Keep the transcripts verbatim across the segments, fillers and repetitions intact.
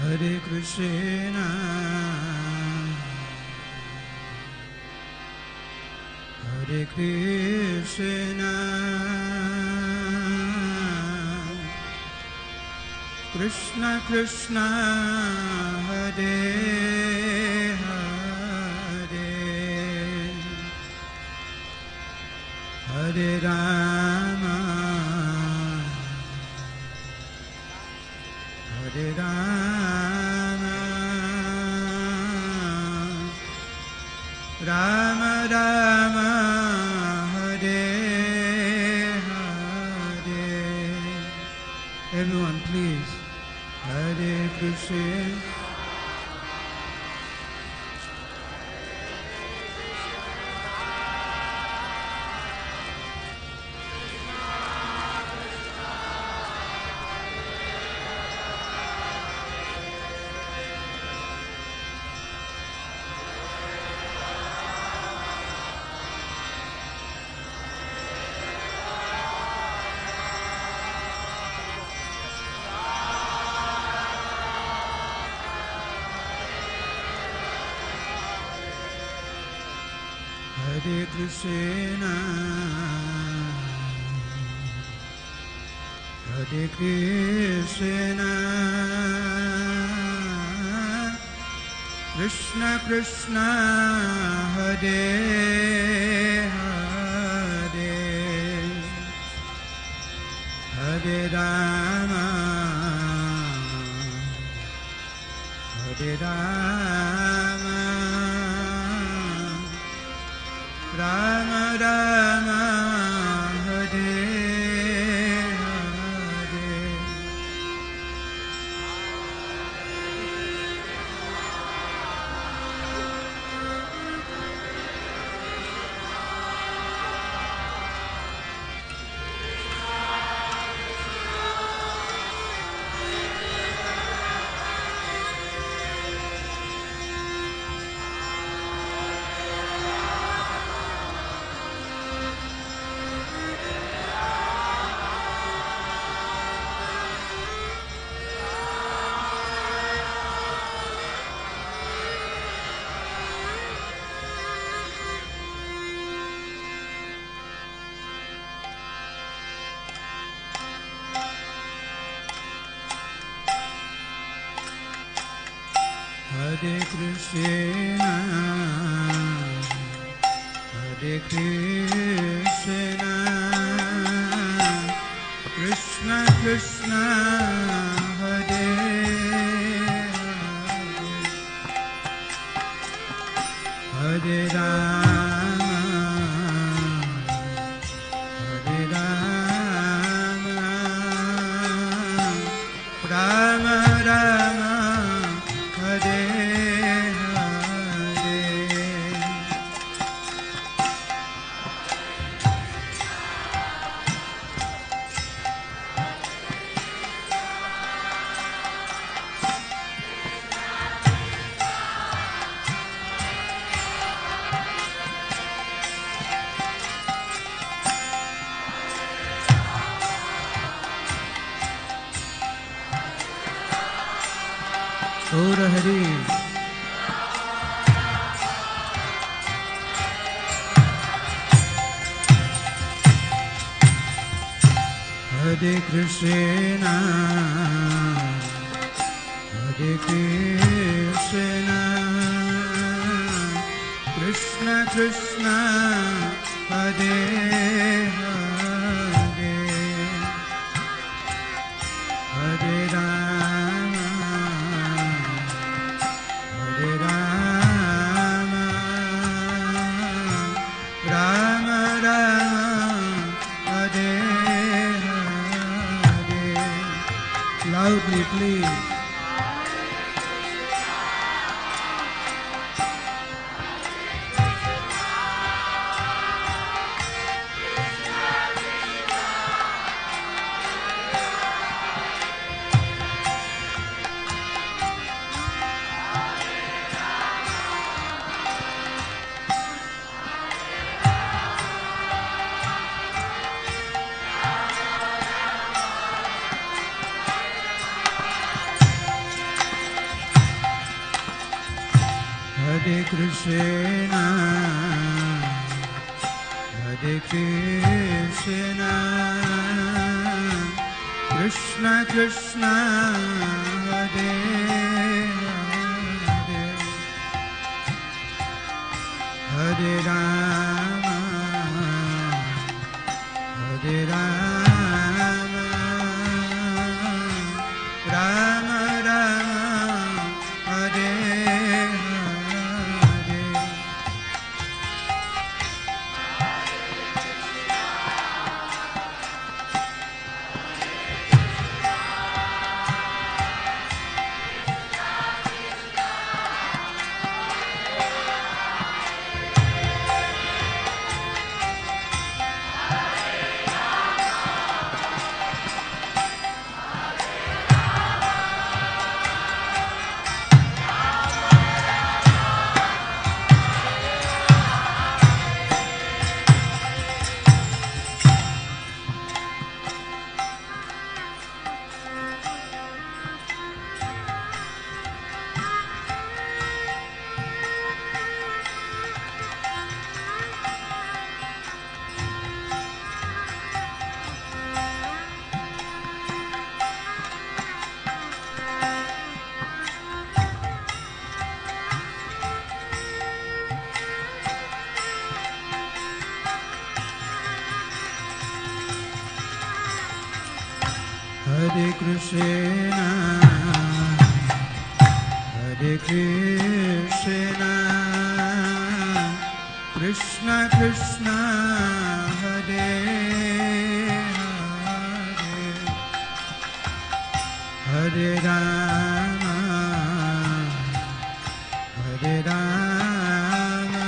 Hare Krishna, Hare Krishna, Krishna Krishna, Hare Hare, Hare Rama, Hare Rama, Rama Rama, Hare Hare. Everyone please. Hare Krishna. Hare Krishna, Hare Krishna, Krishna Krishna, Hare Hare, Hare Rama, Hare Rama, Rama Rama, Hare Hare. Hare Krishna, Hare Krishna, Krishna Krishna, Hare Hare, Hare Rama, Hare Rama, Rama Rama, Hare Hare. Gaura Hari. Hare Krishna, Hare Krishna, Krishna Krishna, Hare Hare, Hare Rama, Hare Rama, Rama Rama, Hare Hare. Loudly please. Krishna, Hare Krishna, Krishna Krishna, Hare Hare, Hare Rama, Hare Rama, Rama Rama, Hare Hare. Hare Krishna, Hare Krishna, Krishna Krishna, Hare Hare, Hare Rama, Hare Rama,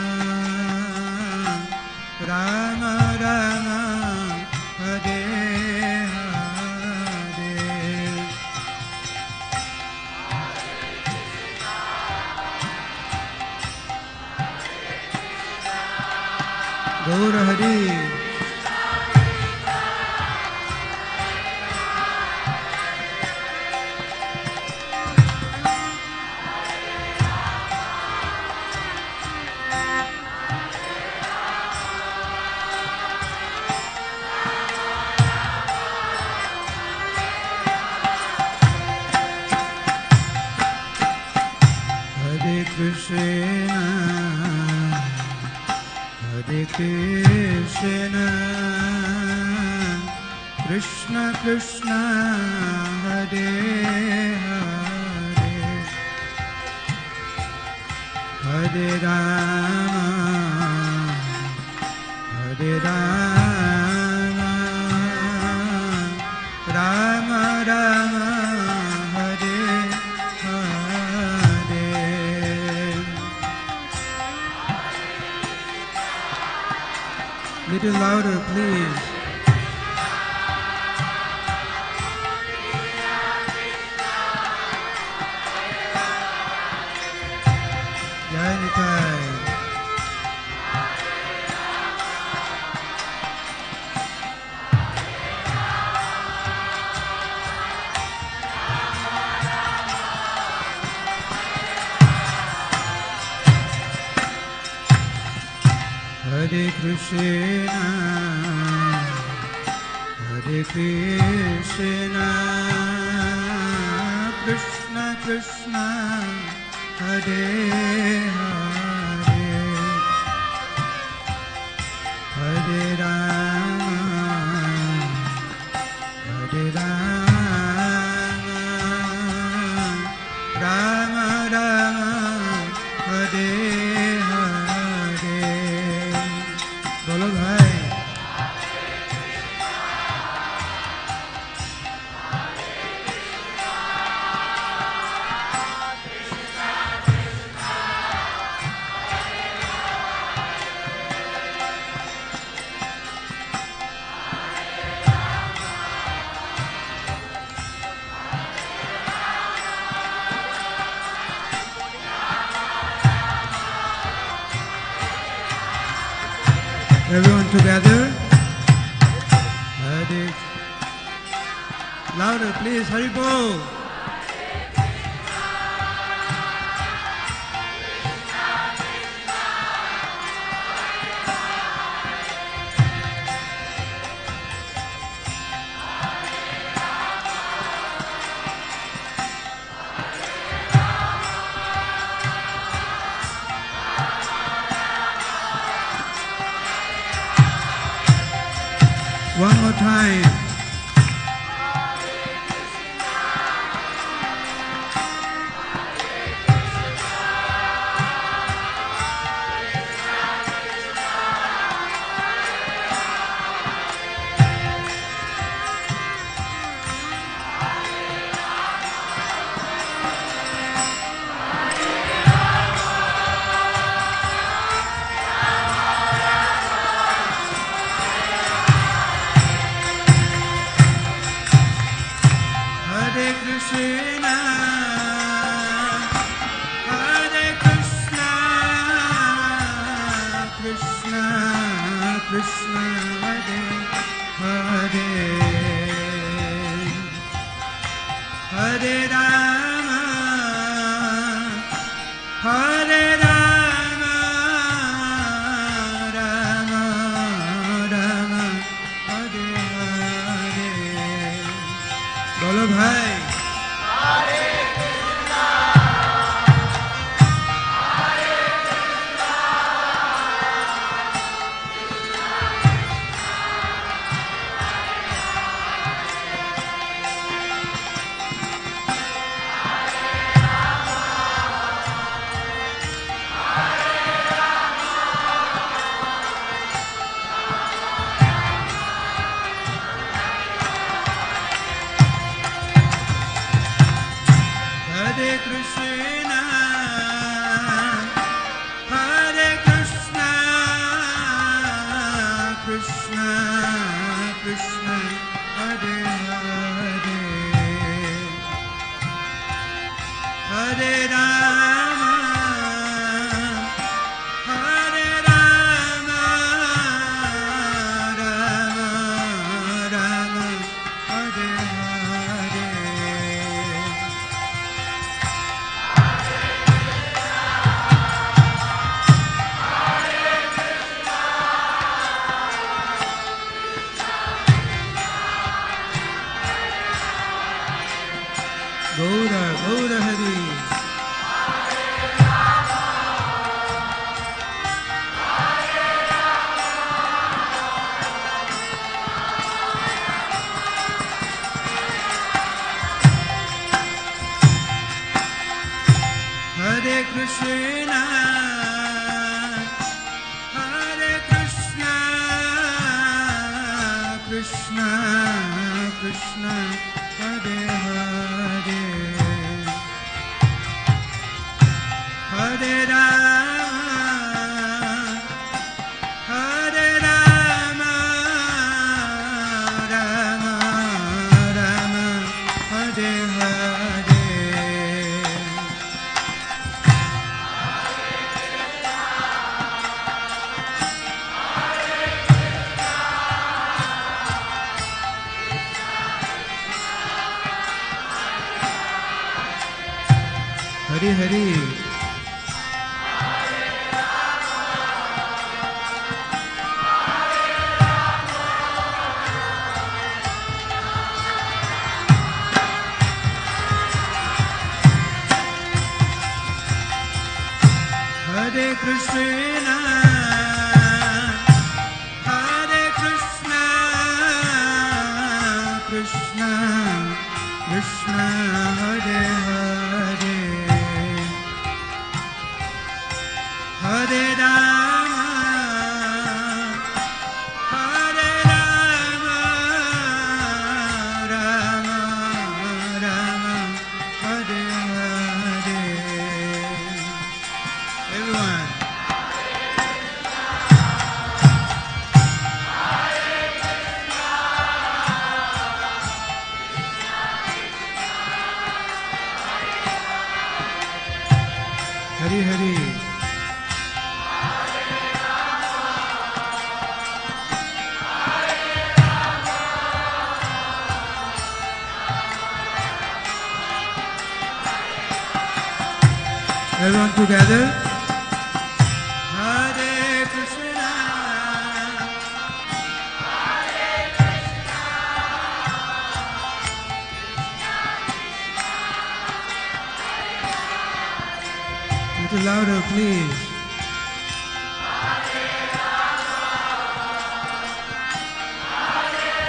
Rama Rama, Hare Gaur Hari. Hare Krishna, Hare Krishna, Krishna Krishna, Hare Hare, Hare Rama, Hare Rama, Rama Rama, Hare Hare. Little louder, please. Jai Nitai. Hare Krishna, Hare Krishna, Krishna Krishna, Hare Hare, Hare Rama, Hare Rama, Rama Rama, Hare Hare. बोलो भाई. Everyone together. Hare. Louder, please. Hari Bol. Krishna, One more time. Hari Hari. Hare Krishna, Hare Krishna, Krishna, Krishna, Hare Hare, Hare Rama, Hare Rama, Rama Rama, Hare Hare. Everyone. Hari Hari. Everyone together. Hare Krishna, Hare Krishna, Krishna, little louder, please. Hare Rama, Hare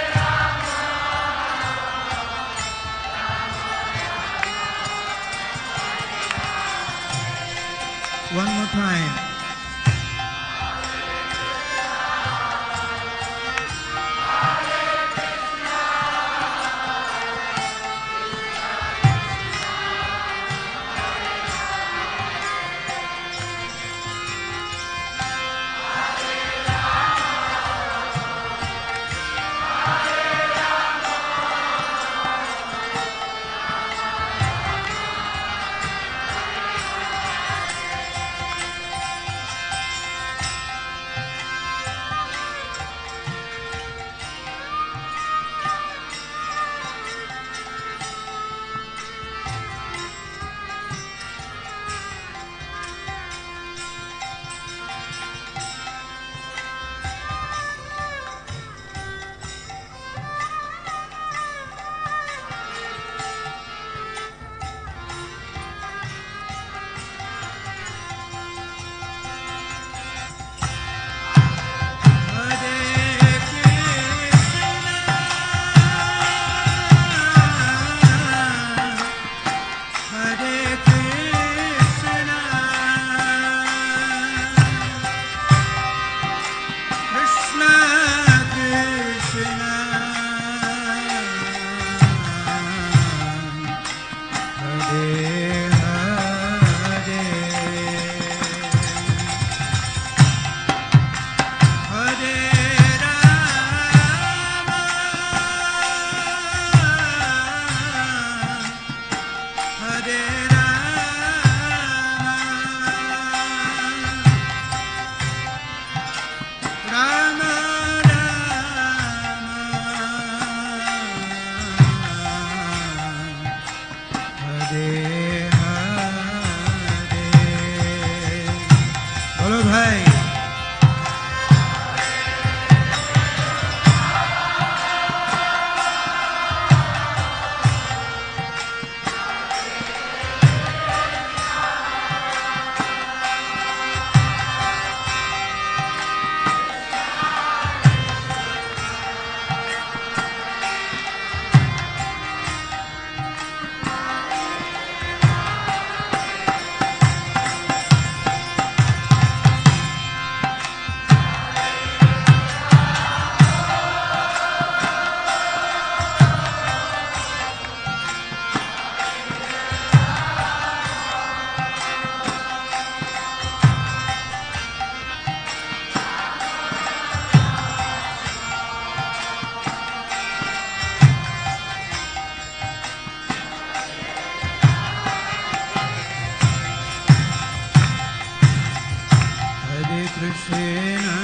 Krishna,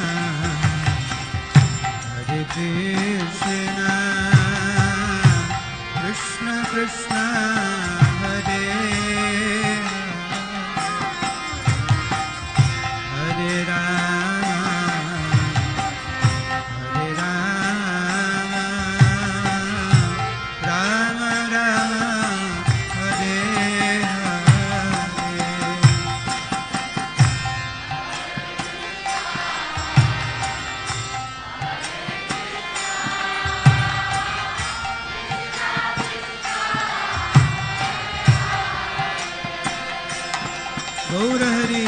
Hare Krishna, Krishna Krishna, Hare Hare Rama, Hare Rama, Rama Rama, Hare Gaur Hari.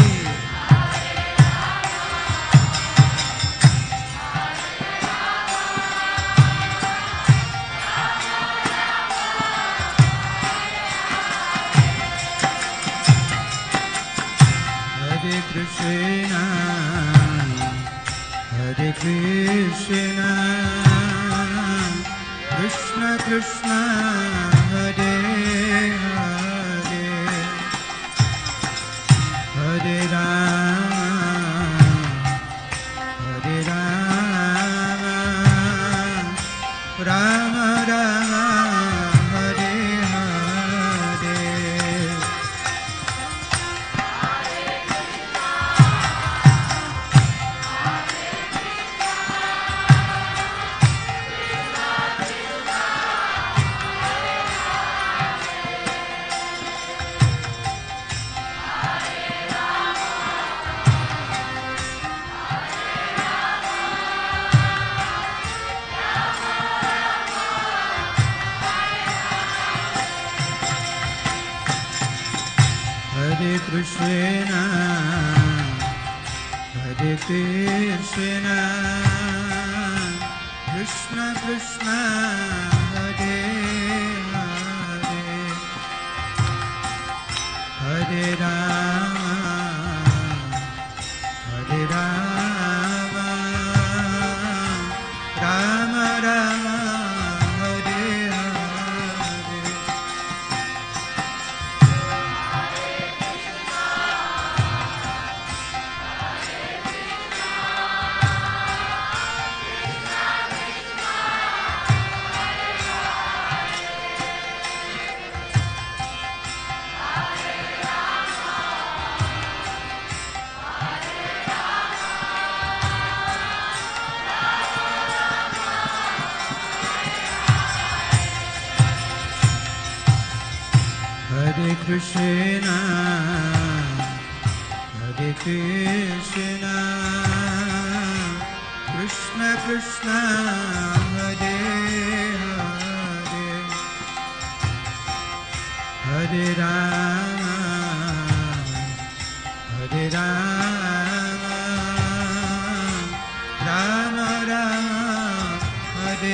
Hare Krishna, Hare Krishna, Krishna Krishna, Hare Hare, Hare Rama, Hare Rama, Rama Rama, Hare Hare. Hare Krishna, Hare Krishna, Krishna Krishna, Hare Hare, Hare Rama, Hare Rama, Rama Rama, Hare Hare. Hare Krishna, Hare Krishna, Krishna Krishna, Hare Hare, Hare Rama, Hare Rama, Rama Rama, Hare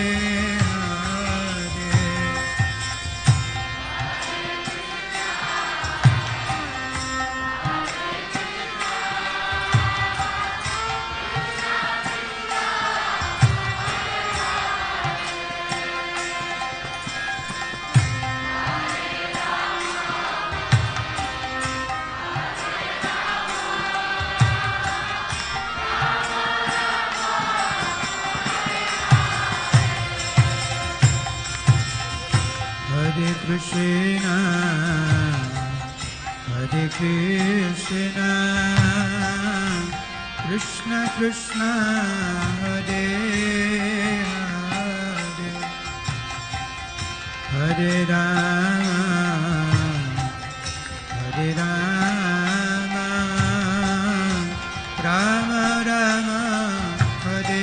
Hare Krishna, Hare Krishna, Krishna Krishna, Hare Hare, Hare Rama, Hare Rama, Rama Rama, Hare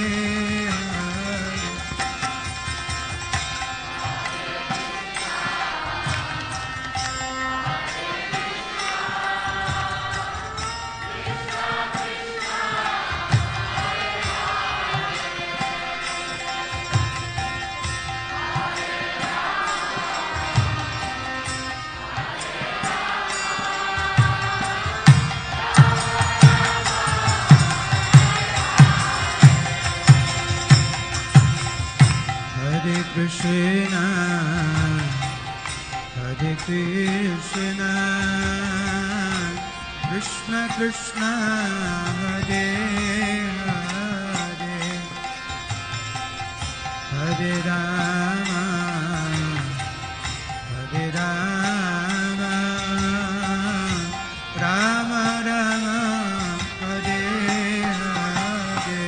Krishna, Hare Krishna, Krishna Krishna Hare Hare Hare Rama Hare Rama Rama Rama Hare Hare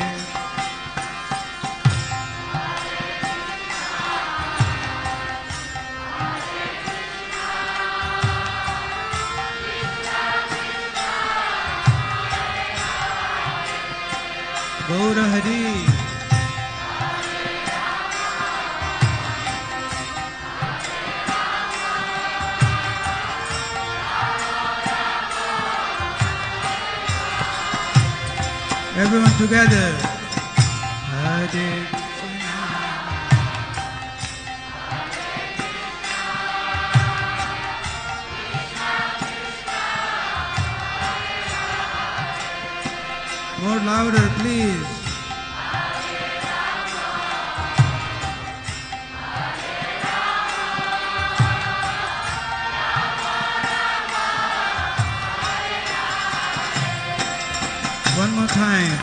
Gaura Hari everyone together. Hare Krishna. More louder, please. One more time.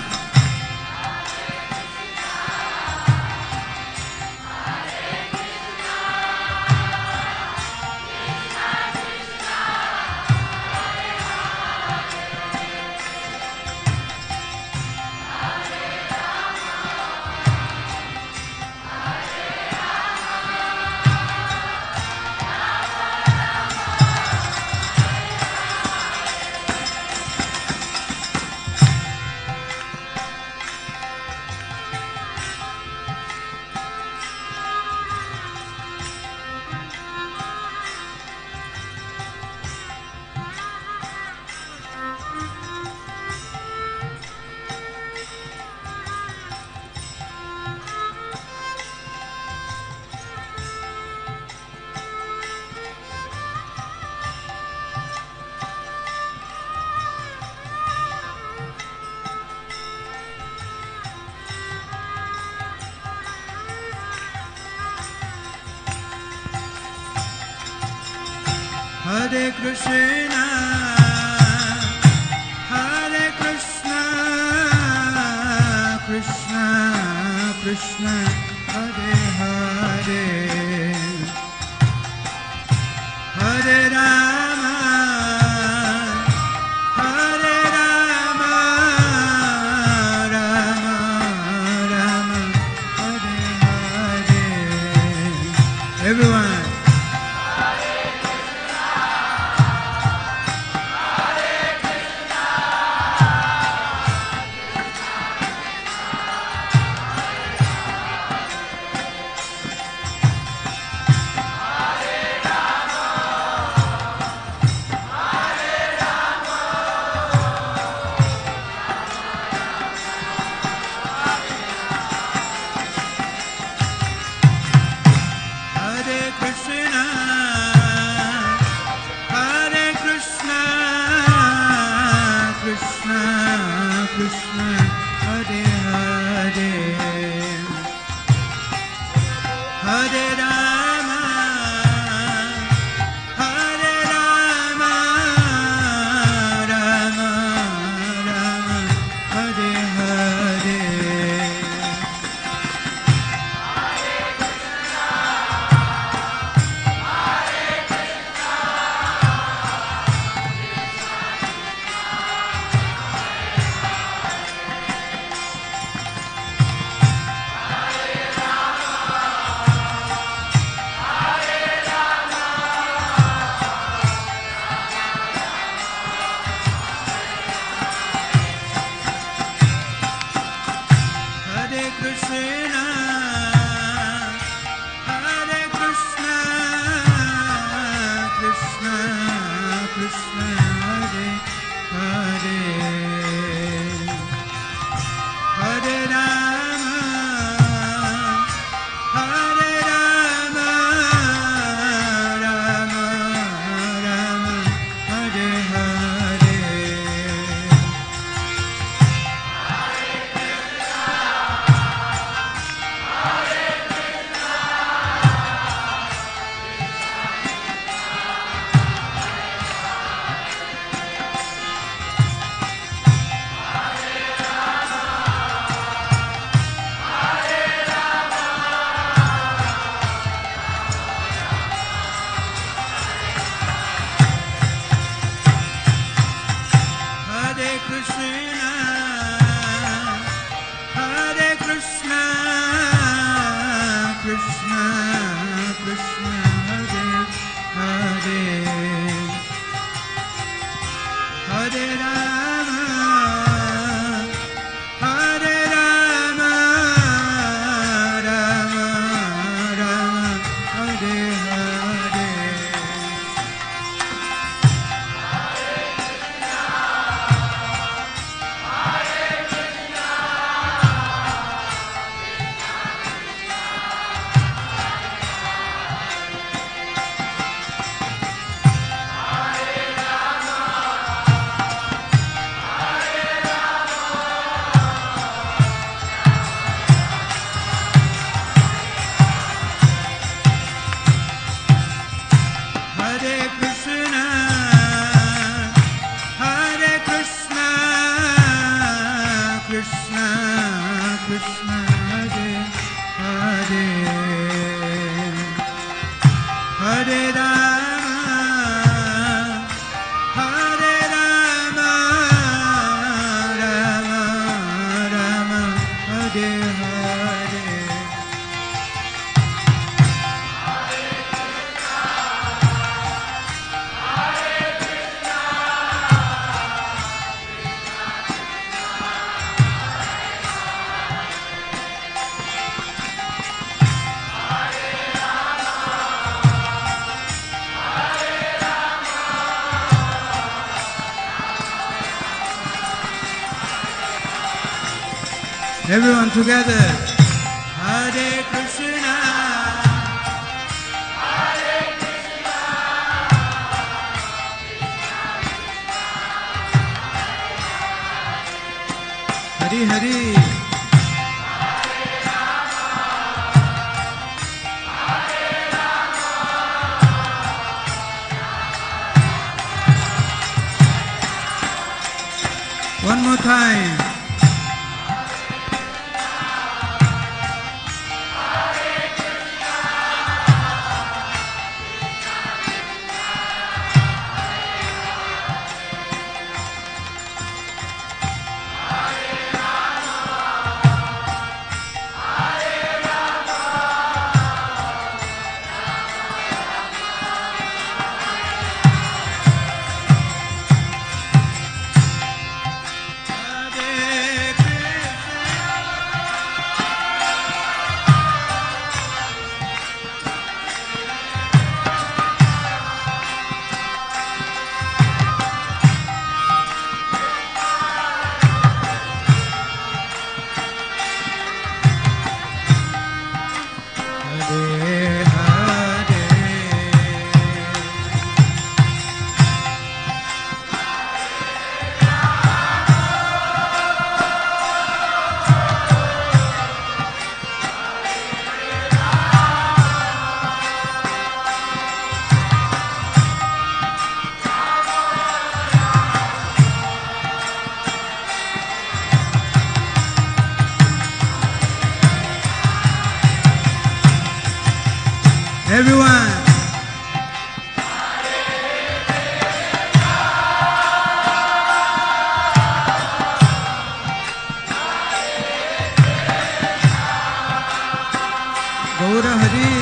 Hare Krishna, Hare Krishna, Krishna Krishna, Hare Hare, Hare Rama, Hare Rama, Rama Rama, Hare Hare. Everyone. Everyone together. Hare Krishna. Hari Hari. One more time. Everyone. Gaura Hari.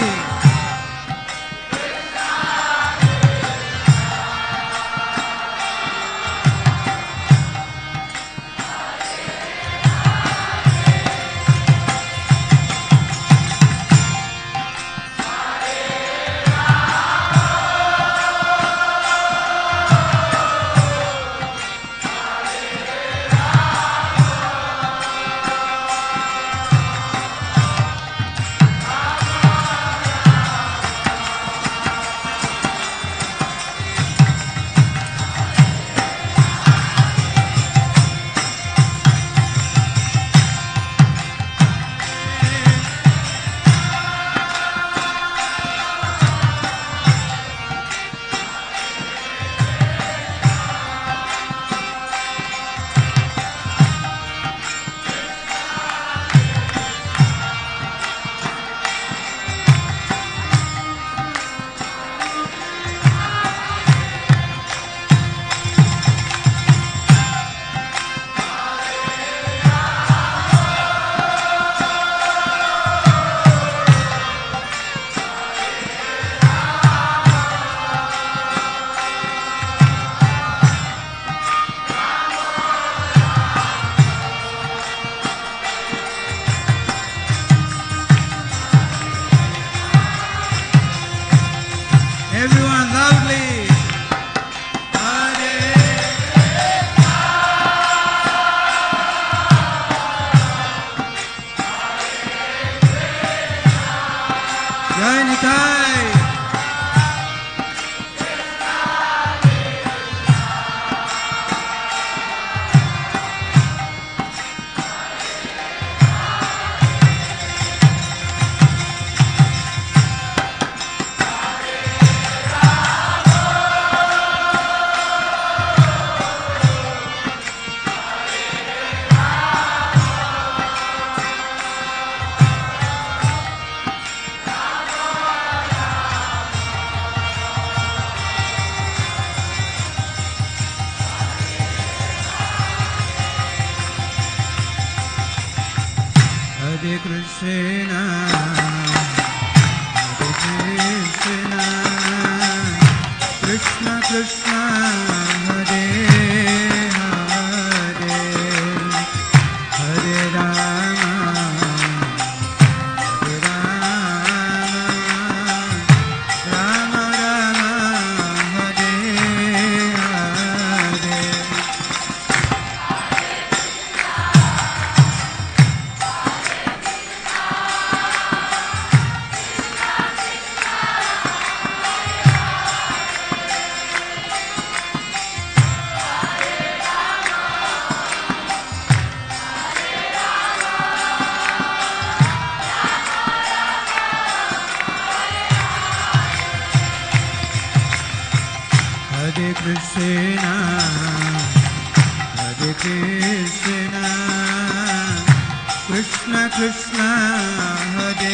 Everyone loudly. Hare Jai Nitai. Hare Krishna, Hare Krishna, Krishna Krishna, Hare Hare, Hare Rama, Hare Rama, Rama Rama, Hare Hare. Krishna, Hare Krishna, Krishna Krishna, Hare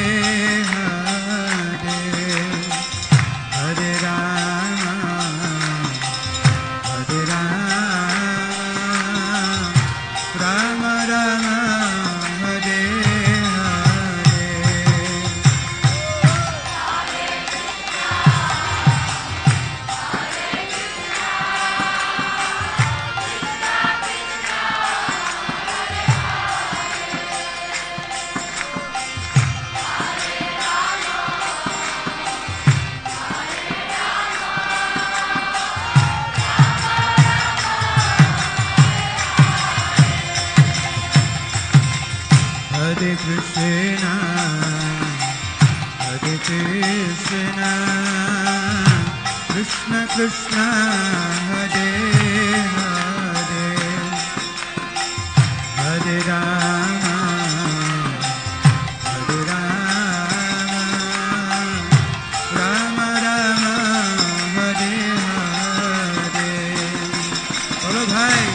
Hare, Hare Rama, Hare Rama, Rama Rama, Hare Hare. Hare Krishna, Hare Krishna, Krishna Krishna, Hare Hare, Hare Rama, Hare Rama, Rama Rama, Hare Hare. बोलो भाई.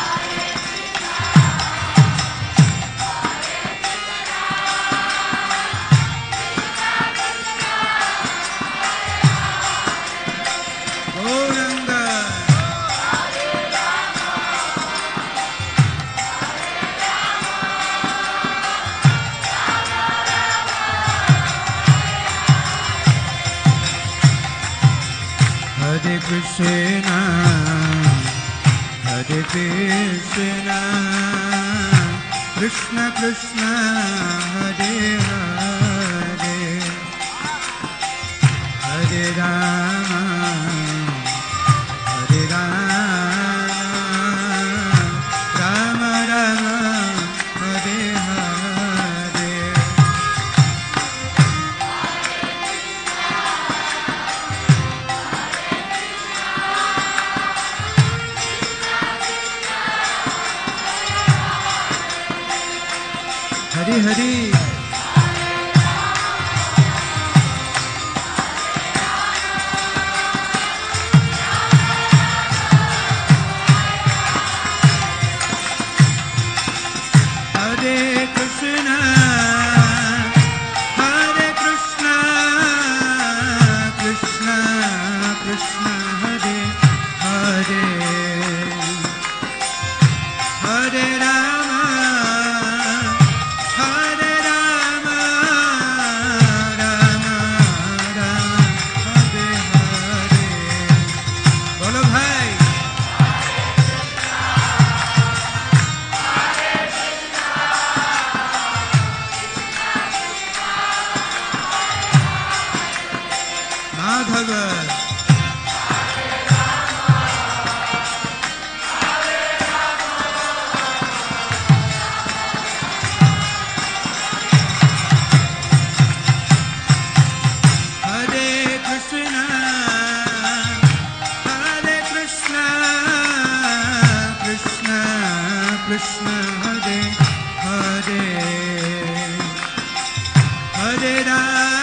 Hare Krishna, Hare Krishna, Krishna Krishna, Hare Hare, Hare Rama, Hare Rama, Rama Rama, Hare Hare. Hari Hari. Hare Krishna, Hare Krishna, Krishna Krishna, Hare Hare, Hare Rama, Hare Rama, Rama Rama, Hare Hare. बोलो भाई. Madhav. Hare Krishna, Hare Krishna, Krishna Krishna, Hare Hare, Hare Rama,